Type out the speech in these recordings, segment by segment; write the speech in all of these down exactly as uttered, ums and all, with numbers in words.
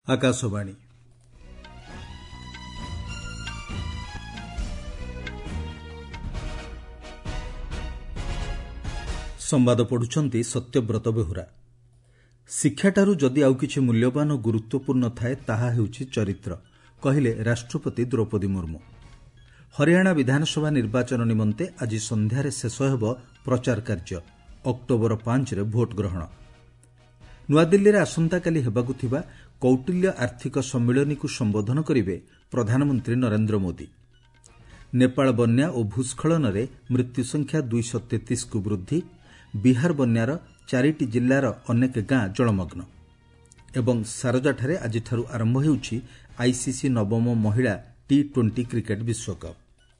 ଆକାଶବାଣୀ ସମ୍ବାଦ ପଢୁଛନ୍ତି ସତ୍ୟବ୍ରତ ବେହୁରା। ଶିକ୍ଷାଠାରୁ ଯଦି ଆଉ କିଛି ମୂଲ୍ୟବାନ ଓ ଗୁରୁତ୍ୱପୂର୍ଣ୍ଣ ଥାଏ ତାହା ହେଉଛି ଚରିତ୍ର, କହିଲେ ରାଷ୍ଟ୍ରପତି ଦ୍ରୌପଦୀ ମୁର୍ମୁ। ହରିୟାଣା ବିଧାନସଭା ନିର୍ବାଚନ ନିମନ୍ତେ ଆଜି ସନ୍ଧ୍ୟାରେ ଶେଷ ହେବ ପ୍ରଚାର କାର୍ଯ୍ୟ। ଅକ୍ଟୋବର ପାଞ୍ଚରେ ଭୋଟ୍ ଗ୍ରହଣ। ନୂଆଦିଲ୍ଲୀରେ ଆସନ୍ତାକାଲି ହେବାକୁ ଥିବା କୌଟିଲ୍ୟ ଆର୍ଥିକ ସମ୍ମିଳନୀକୁ ସମ୍ବୋଧନ କରିବେ ପ୍ରଧାନମନ୍ତ୍ରୀ ନରେନ୍ଦ୍ର ମୋଦି। ନେପାଳ ବନ୍ୟା ଓ ଭୂସ୍ଖଳନରେ ମୃତ୍ୟୁସଂଖ୍ୟା ଦୁଇଶହ ତେତିଶକୁ ବୃଦ୍ଧି, ବିହାର ବନ୍ୟାର ଚାରିଟି ଜିଲ୍ଲାର ଅନେକ ଗାଁ ଜଳମଗ୍ନ ଏବଂ ସାରଜାଠାରେ ଆଜିଠାରୁ ଆରମ୍ଭ ହେଉଛି ଆଇସିସି ନବମ ମହିଳା ଟି ଟ୍ୱେଣ୍ଟି କ୍ରିକେଟ୍ ବିଶ୍ୱକପ୍।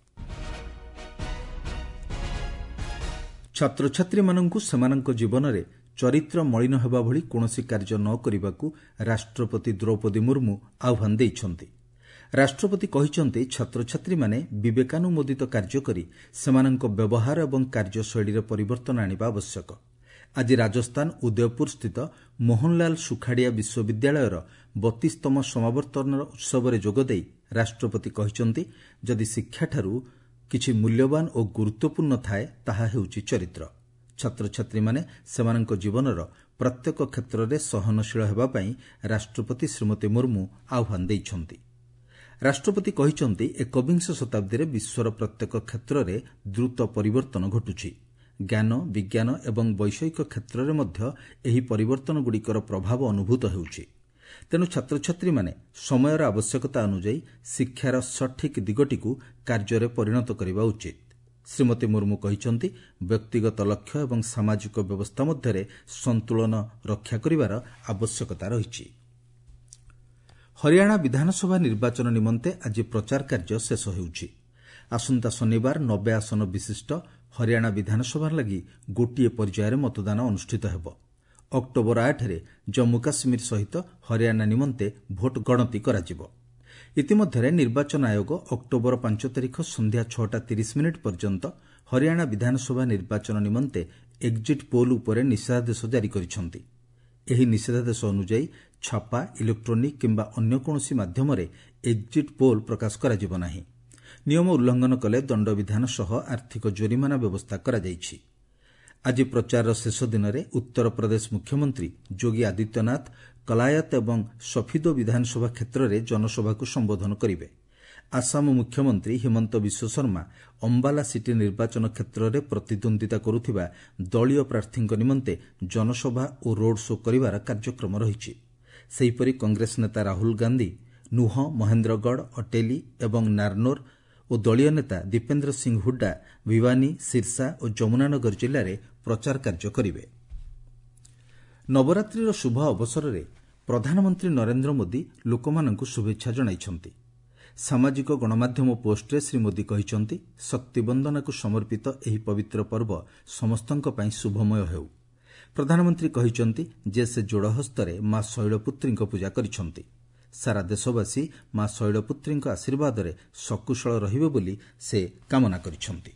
ଛାତ୍ରଛାତ୍ରୀମାନଙ୍କୁ ସେମାନଙ୍କ ଜୀବନରେ ଚରିତ୍ର ମଳିନ ହେବା ଭଳି କୌଣସି କାର୍ଯ୍ୟ ନ କରିବାକୁ ରାଷ୍ଟ୍ରପତି ଦ୍ରୌପଦୀ ମୁର୍ମୁ ଆହ୍ୱାନ ଦେଇଛନ୍ତି। ରାଷ୍ଟ୍ରପତି କହିଛନ୍ତି ଛାତ୍ରଛାତ୍ରୀମାନେ ବିବେକାନୁମୋଦିତ କାର୍ଯ୍ୟ କରି ସେମାନଙ୍କ ବ୍ୟବହାର ଏବଂ କାର୍ଯ୍ୟଶୈଳୀରେ ପରିବର୍ତ୍ତନ ଆଣିବା ଆବଶ୍ୟକ। ଆଜି ରାଜସ୍ଥାନ ଉଦୟପୁରସ୍ଥିତ ମୋହନଲାଲ ସୁଖାଡିଆ ବିଶ୍ୱବିଦ୍ୟାଳୟର ବତିଶତମ ସମାବର୍ତ୍ତନ ଉତ୍ସବରେ ଯୋଗଦେଇ ରାଷ୍ଟ୍ରପତି କହିଛନ୍ତି ଯଦି ଶିକ୍ଷାଠାରୁ କିଛି ମୂଲ୍ୟବାନ ଓ ଗୁରୁତ୍ୱପୂର୍ଣ୍ଣ ଥାଏ ତାହା ହେଉଛି ଚରିତ୍ର। ଛାତ୍ରଛାତ୍ରୀମାନେ ସେମାନଙ୍କ ଜୀବନର ପ୍ରତ୍ୟେକ କ୍ଷେତ୍ରରେ ସହନଶୀଳ ହେବା ପାଇଁ ରାଷ୍ଟ୍ରପତି ଶ୍ରୀମତୀ ମୁର୍ମୁ ଆହ୍ୱାନ ଦେଇଛନ୍ତି। ରାଷ୍ଟ୍ରପତି କହିଛନ୍ତି ଏକବିଂଶ ଶତାବ୍ଦୀରେ ବିଶ୍ୱର ପ୍ରତ୍ୟେକ କ୍ଷେତ୍ରରେ ଦ୍ରୁତ ପରିବର୍ତ୍ତନ ଘଟୁଛି। ଜ୍ଞାନ, ବିଜ୍ଞାନ ଏବଂ ବୈଷୟିକ କ୍ଷେତ୍ରରେ ମଧ୍ୟ ଏହି ପରିବର୍ତ୍ତନଗୁଡ଼ିକର ପ୍ରଭାବ ଅନୁଭୂତ ହେଉଛି। ତେଣୁ ଛାତ୍ରଛାତ୍ରୀମାନେ ସମୟର ଆବଶ୍ୟକତା ଅନୁଯାୟୀ ଶିକ୍ଷାର ସଠିକ୍ ଦିଗଟିକୁ କାର୍ଯ୍ୟରେ ପରିଣତ କରିବା ଉଚିତ। ଶ୍ରୀମତୀ ମୁର୍ମୁ କହିଛନ୍ତି ବ୍ୟକ୍ତିଗତ ଲକ୍ଷ୍ୟ ଏବଂ ସାମାଜିକ ବ୍ୟବସ୍ଥା ମଧ୍ୟରେ ସନ୍ତୁଳନ ରକ୍ଷା କରିବାର ଆବଶ୍ୟକତା ରହିଛି। ହରିୟାଣା ବିଧାନସଭା ନିର୍ବାଚନ ନିମନ୍ତେ ଆଜି ପ୍ରଚାର କାର୍ଯ୍ୟ ଶେଷ ହେଉଛି। ଆସନ୍ତା ଶନିବାର ନବେ ଆସନ ବିଶିଷ୍ଟ ହରିୟାଣା ବିଧାନସଭା ଲାଗି ଗୋଟିଏ ପର୍ଯ୍ୟାୟରେ ମତଦାନ ଅନୁଷ୍ଠିତ ହେବ। ଅକ୍ଟୋବର ଆଠରେ ଜମ୍ମୁ କାଶ୍ମୀର ସହିତ ହରିୟାଣା ନିମନ୍ତେ ଭୋଟ୍ ଗଣତି କରାଯିବ। ଇତିମଧ୍ୟରେ ନିର୍ବାଚନ ଆୟୋଗ ଅକ୍ଟୋବର ପାଞ୍ଚ ତାରିଖ ସନ୍ଧ୍ୟା ଛଅଟା ତିରିଶ ମିନିଟ୍ ପର୍ଯ୍ୟନ୍ତ ହରିୟାଣା ବିଧାନସଭା ନିର୍ବାଚନ ନିମନ୍ତେ ଏକ୍ଜିଟ୍ ପୋଲ୍ ଉପରେ ନିଷେଧାଦେଶ ଜାରି କରିଛନ୍ତି। ଏହି ନିଷେଧାଦେଶ ଅନୁଯାୟୀ ଛାପା, ଇଲେକ୍ଟ୍ରୋନିକ୍ କିମ୍ବା ଅନ୍ୟ କୌଣସି ମାଧ୍ୟମରେ ଏକ୍ଜିଟ୍ ପୋଲ୍ ପ୍ରକାଶ କରାଯିବ ନାହିଁ। ନିୟମ ଉଲ୍ଲଂଘନ କଲେ ଦଣ୍ଡବିଧାନ ସହ ଆର୍ଥିକ ଜୋରିମାନା ବ୍ୟବସ୍ଥା କରାଯାଇଛି। ଆଜି ପ୍ରଚାରର ଶେଷ ଦିନରେ ଉତ୍ତରପ୍ରଦେଶ ମୁଖ୍ୟମନ୍ତ୍ରୀ ଯୋଗୀ ଆଦିତ୍ୟନାଥ କଲାୟତ ଏବଂ ସଫିଦୋ ବିଧାନସଭା କ୍ଷେତ୍ରରେ ଜନସଭାକୁ ସମ୍ବୋଧନ କରିବେ। ଆସାମ ମୁଖ୍ୟମନ୍ତ୍ରୀ ହିମନ୍ତ ବିଶ୍ୱଶର୍ମା ଅମ୍ବାଲା ସିଟି ନିର୍ବାଚନ କ୍ଷେତ୍ରରେ ପ୍ରତିଦ୍ୱନ୍ଦିତା କରୁଥିବା ଦଳୀୟ ପ୍ରାର୍ଥୀଙ୍କ ନିମନ୍ତେ ଜନସଭା ଓ ରୋଡ୍ ଶୋ କରିବାର କାର୍ଯ୍ୟକ୍ରମ ରହିଛି। ସେହିପରି କଂଗ୍ରେସ ନେତା ରାହୁଲ ଗାନ୍ଧି ନୁହଁ, ମହେନ୍ଦ୍ରଗଡ଼, ଅଟେଲି ଏବଂ ନାର୍ନୋର ଓ ଦଳୀୟ ନେତା ଦୀପେନ୍ଦ୍ର ସିଂ ହୁଡ୍ଡା ଭିୱାନୀ, ସିର୍ସା ଓ ଯମୁନାନଗର ଜିଲ୍ଲାରେ ପ୍ରଚାର କାର୍ଯ୍ୟ କରିବେ। ନବରାତ୍ରିର ଶୁଭ ଅବସରରେ ପ୍ରଧାନମନ୍ତ୍ରୀ ନରେନ୍ଦ୍ର ମୋଦି ଲୋକମାନଙ୍କୁ ଶୁଭେଚ୍ଛା ଜଣାଇଛନ୍ତି। ସାମାଜିକ ଗଣମାଧ୍ୟମ ପୋଷ୍ଟରେ ଶ୍ରୀ ମୋଦି କହିଛନ୍ତି ଶକ୍ତି ବନ୍ଦନାକୁ ସମର୍ପିତ ଏହି ପବିତ୍ର ପର୍ବ ସମସ୍ତଙ୍କ ପାଇଁ ଶୁଭମୟ ହେଉ। ପ୍ରଧାନମନ୍ତ୍ରୀ କହିଛନ୍ତି ଯେ ସେ ଯୋଡ଼ହସ୍ତରେ ମା ଶୈଳପୁତ୍ରୀଙ୍କ ପୂଜା କରିଛନ୍ତି। ସାରା ଦେଶବାସୀ ମା ଶୈଳପୁତ୍ରୀଙ୍କ ଆଶୀର୍ବାଦରେ ସକୁଶଳ ରହିବେ ବୋଲି ସେ କାମନା କରିଛନ୍ତି।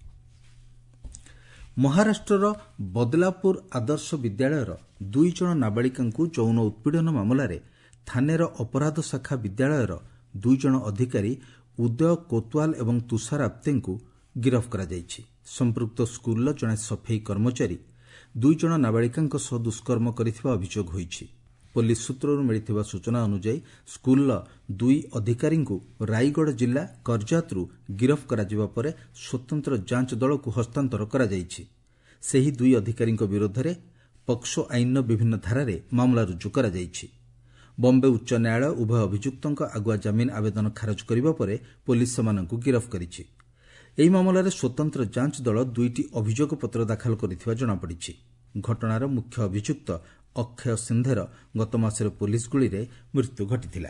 ମହାରାଷ୍ଟ୍ରର ବଦଲାପୁର ଆଦର୍ଶ ବିଦ୍ୟାଳୟର ଦୁଇ ଜଣ ନାବାଳିକାଙ୍କୁ ଯୌନ ଉତ୍ପୀଡ଼ନ ମାମଲାରେ ଥାନେର ଅପରାଧ ଶାଖା ବିଦ୍ୟାଳୟର ଦୁଇ ଜଣ ଅଧିକାରୀ ଉଦୟ କୋତୱାଲ ଏବଂ ତୁଷାର ଆପ୍ତେଙ୍କୁ ଗିରଫ କରାଯାଇଛି। ସମ୍ପୃକ୍ତ ସ୍କୁଲର ଜଣେ ସଫେଇ କର୍ମଚାରୀ ଦୁଇ ଜଣ ନାବାଳିକାଙ୍କ ସହ ଦୁଷ୍କର୍ମ କରିଥିବା ଅଭିଯୋଗ ହୋଇଛି। ପୋଲିସ ସୂତ୍ରରୁ ମିଳିଥିବା ସୂଚନା ଅନୁଯାୟୀ ସ୍କୁଲର ଦୁଇ ଅଧିକାରୀଙ୍କୁ ରାଇଗଡ଼ ଜିଲ୍ଲା କରଜାତରୁ ଗିରଫ କରାଯିବା ପରେ ସ୍ୱତନ୍ତ୍ର ଯାଞ୍ଚ ଦଳକୁ ହସ୍ତାନ୍ତର କରାଯାଇଛି। ସେହି ଦୁଇ ଅଧିକାରୀଙ୍କ ବିରୋଧରେ ପକ୍ସୋ ଆଇନର ବିଭିନ୍ନ ଧାରାରେ ମାମଲା ରୁଜୁ କରାଯାଇଛି। ବମ୍ବେ ଉଚ୍ଚ ନ୍ୟାୟାଳୟ ଉଭୟ ଅଭିଯୁକ୍ତଙ୍କ ଆଗୁଆ ଜାମିନ ଆବେଦନ ଖାରଜ କରିବା ପରେ ପୋଲିସ ସେମାନଙ୍କୁ ଗିରଫ କରିଛି। ଏହି ମାମଲାରେ ସ୍ୱତନ୍ତ୍ର ଯାଞ୍ଚ ଦଳ ଦୁଇଟି ଅଭିଯୋଗ ପତ୍ର ଦାଖଲ କରିଥିବା ଜଣାପଡ଼ିଛି। ଘଟଣାର ମୁଖ୍ୟ ଅଭିଯୁକ୍ତ ଅକ୍ଷୟ ସିନ୍ଧେର ଗତ ମାସରେ ପୋଲିସ ଗୁଳିରେ ମୃତ୍ୟୁ ଘଟିଥିଲା।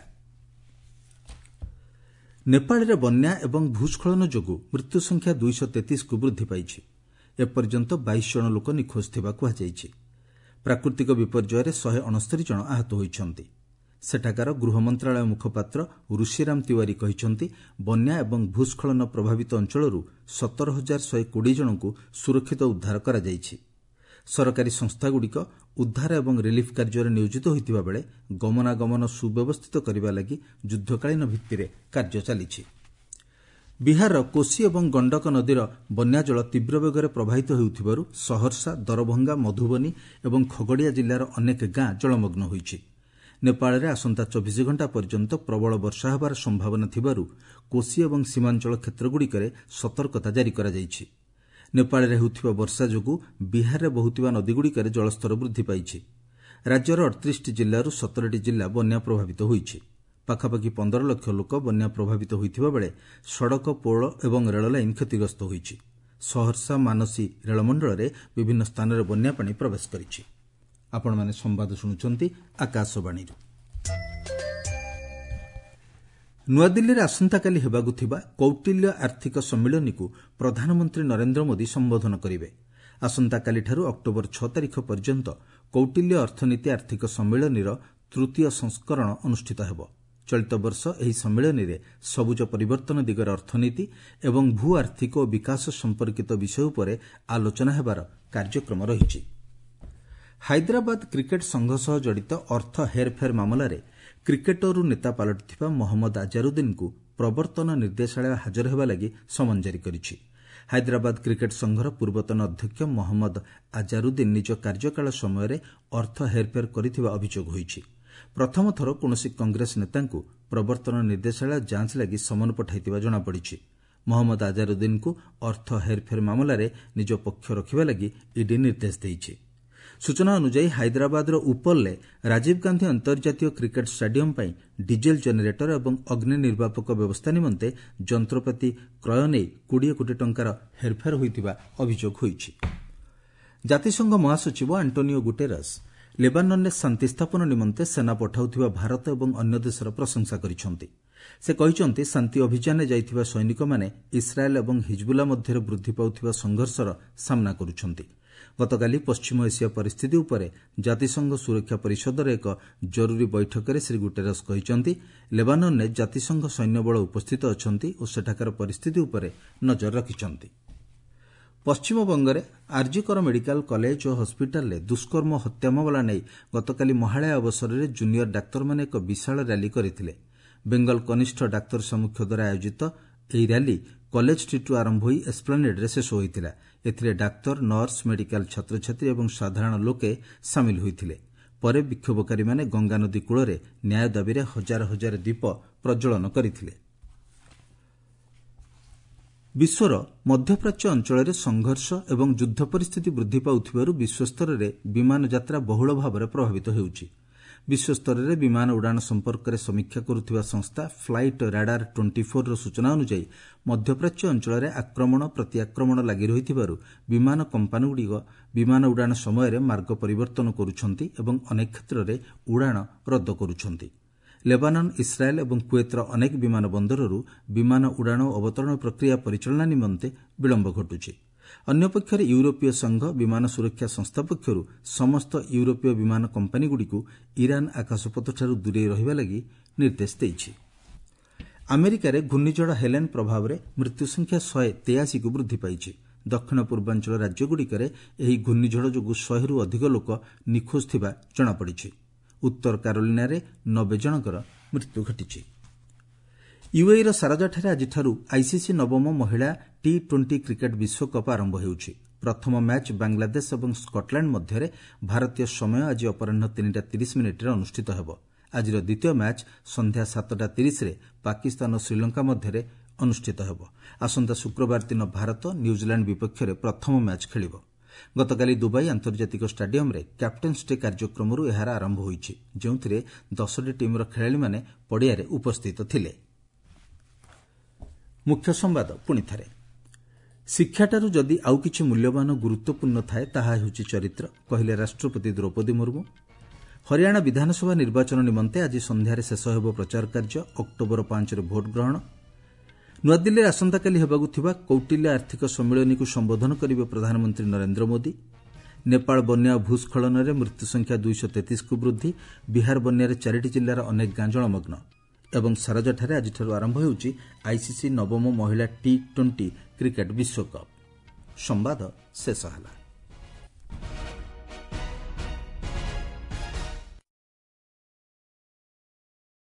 ନେପାଳରେ ବନ୍ୟା ଏବଂ ଭୂସ୍ଖଳନ ଯୋଗୁଁ ମୃତ୍ୟୁସଂଖ୍ୟା ଦୁଇଶହ ତେତିଶକୁ ବୃଦ୍ଧି ପାଇଛି। ଏପର୍ଯ୍ୟନ୍ତ ବାଇଶ ଜଣ ଲୋକ ନିଖୋଜ ଥିବା କୁହାଯାଇଛି। ପ୍ରାକୃତିକ ବିପର୍ଯ୍ୟୟରେ ଶହେ ଅଣସ୍ତରୀ ଜଣ ଆହତ ହୋଇଛନ୍ତି। ସେଠାକାର ଗୃହ ମନ୍ତ୍ରଣାଳୟ ମୁଖପାତ୍ର ଋଷିରାମ ତିୱାରୀ କହିଛନ୍ତି ବନ୍ୟା ଏବଂ ଭୂସ୍ଖଳନ ପ୍ରଭାବିତ ଅଞ୍ଚଳରୁ ସତର ହଜାର ଶହେ କୋଡ଼ିଏ ଜଣଙ୍କୁ ସୁରକ୍ଷିତ ଉଦ୍ଧାର କରାଯାଇଛି। ସରକାରୀ ସଂସ୍ଥାଗୁଡ଼ିକ ଉଦ୍ଧାର ଏବଂ ରିଲିଫ୍ କାର୍ଯ୍ୟରେ ନିୟୋଜିତ ହୋଇଥିବା ବେଳେ ଗମନାଗମନ ସୁବ୍ୟବସ୍ଥିତ କରିବା ଲାଗି ଯୁଦ୍ଧକାଳୀନ ଭିତ୍ତିରେ କାର୍ଯ୍ୟ ଚାଲିଛି। ବିହାରର କୋଶି ଏବଂ ଗଣ୍ଡକ ନଦୀର ବନ୍ୟାଜଳ ତୀବ୍ର ବେଗରେ ପ୍ରବାହିତ ହେଉଥିବାରୁ ସହରସା, ଦରଭଙ୍ଗା, ମଧୁବନୀ ଏବଂ ଖଗଡ଼ିଆ ଜିଲ୍ଲାର ଅନେକ ଗାଁ ଜଳମଗ୍ନ ହୋଇଛି। ନେପାଳରେ ଆସନ୍ତା ଚବିଶ ଘଣ୍ଟା ପର୍ଯ୍ୟନ୍ତ ପ୍ରବଳ ବର୍ଷା ହେବାର ସମ୍ଭାବନା ଥିବାରୁ କୋଶି ଏବଂ ସୀମାଞ୍ଚଳ କ୍ଷେତ୍ରଗୁଡ଼ିକରେ ସତର୍କତା ଜାରି କରାଯାଇଛି। ନେପାଳରେ ହେଉଥିବା ବର୍ଷା ଯୋଗୁଁ ବିହାରରେ ବହୁଥିବା ନଦୀଗୁଡ଼ିକରେ ଜଳସ୍ତର ବୃଦ୍ଧି ପାଇଛି। ରାଜ୍ୟର ଅଠତିରିଶଟି ଜିଲ୍ଲାରୁ ସତରଟି ଜିଲ୍ଲା ବନ୍ୟା ପ୍ରଭାବିତ ହୋଇଛି। ପାଖାପାଖି ପନ୍ଦର ଲକ୍ଷ ଲୋକ ବନ୍ୟା ପ୍ରଭାବିତ ହୋଇଥିବା ବେଳେ ସଡ଼କ, ପୋଳ ଏବଂ ରେଳ ଲାଇନ୍ କ୍ଷତିଗ୍ରସ୍ତ ହୋଇଛି। ସହରସା, ମାନସୀ ରେଳମଣ୍ଡଳରେ ବିଭିନ୍ନ ସ୍ଥାନରେ ବନ୍ୟା ପାଣି ପ୍ରବେଶ କରିଛି। ଆପଣମାନେ ସମ୍ବାଦ ଶୁଣୁଛନ୍ତି ଆକାଶବାଣୀରୁ। ନୂଆଦିଲ୍ଲୀରେ ଆସନ୍ତାକାଲି ହେବାକୁ ଥିବା କୌଟିଲ୍ୟ ଆର୍ଥିକ ସମ୍ମିଳନୀକୁ ପ୍ରଧାନମନ୍ତ୍ରୀ ନରେନ୍ଦ୍ର ମୋଦି ସମ୍ବୋଧନ କରିବେ। ଆସନ୍ତାକାଲିଠାରୁ ଅକ୍ଟୋବର ଛଅ ତାରିଖ ପର୍ଯ୍ୟନ୍ତ କୌଟିଲ୍ୟ ଅର୍ଥନୀତି ଆର୍ଥିକ ସମ୍ମିଳନୀର ତୃତୀୟ ସଂସ୍କରଣ ଅନୁଷ୍ଠିତ ହେବ। ଚଳିତ ବର୍ଷ ଏହି ସମ୍ମିଳନୀରେ ସବୁଜ ପରିବର୍ତ୍ତନ ଦିଗରେ ଅର୍ଥନୀତି ଏବଂ ଭୂ ଆର୍ଥିକ ଓ ବିକାଶ ସମ୍ପର୍କିତ ବିଷୟ ଉପରେ ଆଲୋଚନା ହେବାର କାର୍ଯ୍ୟକ୍ରମ ରହିଛି। ହାଇଦ୍ରାବାଦ କ୍ରିକେଟ ସଂଘ ସହ ଜଡ଼ିତ ଅର୍ଥ ହେରଫେର ମାମଲାରେ କ୍ରିକେଟରରୁ ନେତା ପାଲଟିଥିବା ମହମ୍ମଦ ଆଜାରୁଦ୍ଦିନଙ୍କୁ ପ୍ରବର୍ତ୍ତନ ନିର୍ଦ୍ଦେଶାଳୟ ହାଜର ହେବା ଲାଗି ସମନ ଜାରି କରିଛି। ହାଇଦ୍ରାବାଦ କ୍ରିକେଟ ସଂଘର ପୂର୍ବତନ ଅଧ୍ୟକ୍ଷ ମହମ୍ମଦ ଆଜାରୁଦ୍ଦିନ ନିଜ କାର୍ଯ୍ୟକାଳ ସମୟରେ ଅର୍ଥ ହେରଫେର କରିଥିବା ଅଭିଯୋଗ ହୋଇଛି। ପ୍ରଥମ ଥର କୌଣସି କଂଗ୍ରେସ ନେତାଙ୍କୁ ପ୍ରବର୍ତ୍ତନ ନିର୍ଦ୍ଦେଶାଳୟ ଯାଞ୍ଚ ଲାଗି ସମନ ପଠାଇଥିବା ଜଣାପଡ଼ିଛି। ମହମ୍ମଦ ଆଜାରୁଦ୍ଦିନଙ୍କୁ ଅର୍ଥ ହେରଫେର ମାମଲାରେ ନିଜ ପକ୍ଷ ରଖିବା ଲାଗି ଇଡି ନିର୍ଦ୍ଦେଶ ଦେଇଛି। ସୂଚନା ଅନୁଯାୟୀ ହାଇଦ୍ରାବାଦର ଉପଲ୍ରେ ରାଜୀବ ଗାନ୍ଧୀ ଅନ୍ତର୍ଜାତୀୟ କ୍ରିକେଟ ଷ୍ଟାଡିୟମ ପାଇଁ ଡିଜେଲ ଜେନେରେଟର ଏବଂ ଅଗ୍ନି ନିର୍ବାପକ ବ୍ୟବସ୍ଥା ନିମନ୍ତେ ଯନ୍ତ୍ରପାତି କ୍ରୟ ନେଇ କୋଡ଼ିଏ କୋଟି ଟଙ୍କାର ହେରଫେର ହୋଇଥିବା ଅଭିଯୋଗ ହୋଇଛି। ଜାତିସଂଘ ମହାସଚିବ ଆଣ୍ଟୋନିଓ ଗୁଟେରସ୍ ଲେବାନନରେ ଶାନ୍ତି ସ୍ଥାପନ ନିମନ୍ତେ ସେନା ପଠାଉଥିବା ଭାରତ ଏବଂ ଅନ୍ୟ ଦେଶର ପ୍ରଶଂସା କରିଛନ୍ତି। ସେ କହିଛନ୍ତି ଶାନ୍ତି ଅଭିଯାନରେ ଯାଇଥିବା ସୈନିକମାନେ ଇସ୍ରାଏଲ୍ ଏବଂ ହିଜବୁଲା ମଧ୍ୟରେ ବୃଦ୍ଧି ପାଉଥିବା ସଂଘର୍ଷର ସାମ୍ନା କରୁଛନ୍ତି। ଗତକାଲି ପଶ୍ଚିମ ଏସିଆ ପରିସ୍ଥିତି ଉପରେ ଜାତିସଂଘ ସୁରକ୍ଷା ପରିଷଦର ଏକ ଜରୁରୀ ବୈଠକରେ ଶ୍ରୀ ଗୁଟେରସ୍ କହିଛନ୍ତି ଲେବାନନରେ ଜାତିସଂଘ ସୈନ୍ୟବଳ ଉପସ୍ଥିତ ଅଛନ୍ତି ଓ ସେଠାକାର ପରିସ୍ଥିତି ଉପରେ ନଜର ରଖିଛନ୍ତି। ପଶ୍ଚିମବଙ୍ଗରେ ଆର୍ଜିକର ମେଡିକାଲ କଲେଜ ଓ ହସ୍ପିଟାଲରେ ଦୁଷ୍କର୍ମ ହତ୍ୟା ମାମଲା ନେଇ ଗତକାଲି ମହାଳୟା ଅବସରରେ ଜୁନିୟର ଡାକ୍ତରମାନେ ଏକ ବିଶାଳ ର୍ୟାଲି କରିଥିଲେ। ବେଙ୍ଗଲ କନିଷ୍ଠ ଡାକ୍ତର ସାମୁଖ୍ୟ ଦ୍ୱାରା ଆୟୋଜିତ ଏହି ର୍ୟାଲି କଲେଜ ଷ୍ଟ୍ରିଟ୍ରୁ ଆରମ୍ଭ ହୋଇ ଏସ୍ପ୍ଲାନେଡ୍ରେ ଶେଷ ହୋଇଥିଲା। ଏଥିରେ ଡାକ୍ତର, ନର୍ସ, ମେଡିକାଲ ଛାତ୍ରଛାତ୍ରୀ ଏବଂ ସାଧାରଣ ଲୋକେ ସାମିଲ ହୋଇଥିଲେ। ପରେ ବିକ୍ଷୋଭକାରୀମାନେ ଗଙ୍ଗାନଦୀ କୂଳରେ ନ୍ୟାୟ ଦାବିରେ ହଜାର ହଜାର ଦୀପ ପ୍ରଜ୍ୱଳନ କରିଥିଲେ। ବିଶ୍ୱର ମଧ୍ୟପ୍ରାଚ୍ୟ ଅଞ୍ଚଳରେ ସଂଘର୍ଷ ଏବଂ ଯୁଦ୍ଧ ପରିସ୍ଥିତି ବୃଦ୍ଧି ପାଉଥିବାରୁ ବିଶ୍ୱସ୍ତରରେ ବିମାନ ଯାତ୍ରା ବହୁଳ ଭାବରେ ପ୍ରଭାବିତ ହେଉଛି। ବିଶ୍ୱସ୍ତରରେ ବିମାନ ଉଡ଼ାଣ ସମ୍ପର୍କରେ ସମୀକ୍ଷା କରୁଥିବା ସଂସ୍ଥା ଫ୍ଲାଇଟ୍ ରାଡାର ଟ୍ୱେଣ୍ଟିଫୋର୍ର ସୂଚନା ଅନୁଯାୟୀ ମଧ୍ୟପ୍ରାଚ୍ୟ ଅଞ୍ଚଳରେ ଆକ୍ରମଣ ପ୍ରତି ଆକ୍ରମଣ ଲାଗି ରହିଥିବାରୁ ବିମାନ କମ୍ପାନୀଗୁଡ଼ିକ ବିମାନ ଉଡ଼ାଣ ସମୟରେ ମାର୍ଗ ପରିବର୍ତ୍ତନ କରୁଛନ୍ତି ଏବଂ ଅନେକ କ୍ଷେତ୍ରରେ ଉଡ଼ାଣ ରଦ୍ଦ କରୁଛନ୍ତି। ଲେବାନନ, ଇସ୍ରାଏଲ୍ ଏବଂ କୁଏତ୍ର ଅନେକ ବିମାନ ବନ୍ଦରରୁ ବିମାନ ଉଡ଼ାଣ ଓ ଅବତରଣ ପ୍ରକ୍ରିୟା ପରିଚାଳନା ନିମନ୍ତେ ବିଳମ୍ବ ଘଟୁଛି। ଅନ୍ୟପକ୍ଷରେ ୟୁରୋପୀୟ ସଂଘ ବିମାନ ସୁରକ୍ଷା ସଂସ୍ଥା ପକ୍ଷରୁ ସମସ୍ତ ୟୁରୋପୀୟ ବିମାନ କମ୍ପାନୀଗୁଡ଼ିକୁ ଇରାନ ଆକାଶପଥଠାରୁ ଦୂରେଇ ରହିବା ଲାଗି ନିର୍ଦ୍ଦେଶ ଦେଇଛି। ଆମେରିକାରେ ଘୂର୍ଣ୍ଣିଝଡ଼ ହେଲେନ୍ ପ୍ରଭାବରେ ମୃତ୍ୟୁସଂଖ୍ୟା ଶହେ ତେୟାଅଶୀକୁ ବୃଦ୍ଧି ପାଇଛି। ଦକ୍ଷିଣ ପୂର୍ବାଞ୍ଚଳ ରାଜ୍ୟଗୁଡ଼ିକରେ ଏହି ଘୂର୍ଣ୍ଣିଝଡ଼ ଯୋଗୁଁ ଶହେରୁ ଅଧିକ ଲୋକ ନିଖୋଜ ଥିବା ଜଣାପଡ଼ିଛି। ଉତ୍ତର କାରୋଲିନାରେ ନବେ ଜଣଙ୍କର ମୃତ୍ୟୁ ଘଟିଛି। ୟୁଏଇର ସାରଜାଠାରେ ଆଜିଠାରୁ ଆଇସିସି ନବମ ମହିଳା ଟି ଟ୍ୱେଣ୍ଟି କ୍ରିକେଟ ବିଶ୍ୱକପ୍ ଆରମ୍ଭ ହେଉଛି। ପ୍ରଥମ ମ୍ୟାଚ୍ ବାଂଲାଦେଶ ଏବଂ ସ୍କଟଲ୍ୟାଣ୍ଡ ମଧ୍ୟରେ ଭାରତୀୟ ସମୟ ଆଜି ଅପରାହ୍ନ ତିନିଟା ତିରିଶ ମିନିଟ୍ରେ ଅନୁଷ୍ଠିତ ହେବ। ଆଜିର ଦ୍ୱିତୀୟ ମ୍ୟାଚ୍ ସନ୍ଧ୍ୟା ସାତଟା ତିରିଶରେ ପାକିସ୍ତାନ ଓ ଶ୍ରୀଲଙ୍କା ମଧ୍ୟରେ ଅନୁଷ୍ଠିତ ହେବ। ଆସନ୍ତା ଶୁକ୍ରବାର ଦିନ ଭାରତ ନ୍ୟୁଜିଲାଣ୍ଡ ବିପକ୍ଷରେ ପ୍ରଥମ ମ୍ୟାଚ୍ ଖେଳିବ। ଗତକାଲି ଦୁବାଇ ଆନ୍ତର୍ଜାତିକ ଷ୍ଟାଡିୟମ୍ରେ କ୍ୟାପ୍ଟେନ୍ସ ଡେ କାର୍ଯ୍ୟକ୍ରମରୁ ଏହାର ଆରମ୍ଭ ହୋଇଛି, ଯେଉଁଥିରେ ଦଶଟି ଟିମ୍ର ଖେଳାଳିମାନେ ପଡ଼ିଆରେ ଉପସ୍ଥିତ ଥିଲେ। ମୁଖ୍ୟ ସମ୍ବାଦ ପୁଣିଥରେ। ଶିକ୍ଷାଠାରୁ ଯଦି ଆଉ କିଛି ମୂଲ୍ୟବାନ ଗୁରୁତ୍ୱପୂର୍ଣ୍ଣ ଥାଏ ତାହା ହେଉଛି ଚରିତ୍ର, କହିଲେ ରାଷ୍ଟ୍ରପତି ଦ୍ରୌପଦୀ ମୁର୍ମୁ। ହରିୟାଣା ବିଧାନସଭା ନିର୍ବାଚନ ନିମନ୍ତେ ଆଜି ସନ୍ଧ୍ୟାରେ ଶେଷ ହେବ ପ୍ରଚାର କାର୍ଯ୍ୟ। ଅକ୍ଟୋବର ପାଞ୍ଚରେ ଭୋଟ୍ ଗ୍ରହଣ। ନୂଆଦିଲ୍ଲୀରେ ଆସନ୍ତାକାଲି ହେବାକୁ ଥିବା କୌଟିଲ୍ୟ ଆର୍ଥିକ ସମ୍ମିଳନୀକୁ ସମ୍ବୋଧନ କରିବେ ପ୍ରଧାନମନ୍ତ୍ରୀ ନରେନ୍ଦ୍ର ମୋଦି। ନେପାଳ ବନ୍ୟା ଓ ଭୂସ୍ଖଳନରେ ମୃତ୍ୟୁସଂଖ୍ୟା ଦୁଇଶହ ତେତିଶକୁ ବୃଦ୍ଧି। ବିହାର ବନ୍ୟାରେ ଚାରିଟି ଜିଲ୍ଲାର ଅନେକ ଗାଁ ଜଳମଗ୍ନ। ଏବଂ ସାରଜାଠାରେ ଆଜିଠାରୁ ଆରମ୍ଭ ହେଉଛି ଆଇସିସି ନବମ ମହିଳା ଟି ଟ୍ୱେଣ୍ଟି କ୍ରିକେଟ ବିଶ୍ୱକପ୍। ସମ୍ବାଦ ଶେଷ ହେଲା।